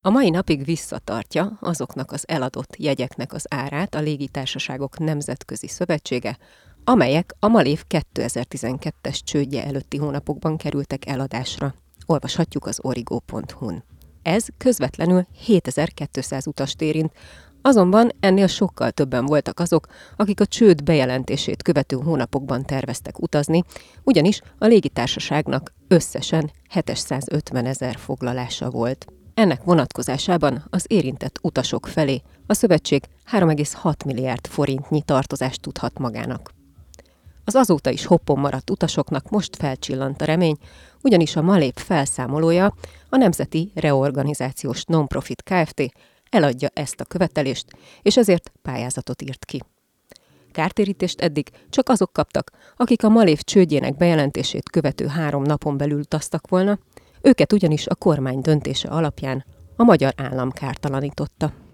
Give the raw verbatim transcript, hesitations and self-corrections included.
A mai napig visszatartja azoknak az eladott jegyeknek az árát a Légitársaságok Nemzetközi Szövetsége, amelyek a Malév kétezer-tizenkettes csődje előtti hónapokban kerültek eladásra. Olvashatjuk az origo pont hu-n. Ez közvetlenül hétezer-kétszáz utast érint, azonban ennél sokkal többen voltak azok, akik a csőd bejelentését követő hónapokban terveztek utazni, ugyanis a légitársaságnak összesen hétszázötvenezer foglalása volt. Ennek vonatkozásában az érintett utasok felé a szövetség három egész hat milliárd forintnyi tartozást tudhat magának. Az azóta is hoppon maradt utasoknak most felcsillant a remény, ugyanis a Malév felszámolója, a Nemzeti Reorganizációs Non-Profit Kft. Eladja ezt a követelést, és ezért pályázatot írt ki. Kártérítést eddig csak azok kaptak, akik a Malév csődjének bejelentését követő három napon belül utaztak volna, őket ugyanis a kormány döntése alapján a magyar állam kártalanította.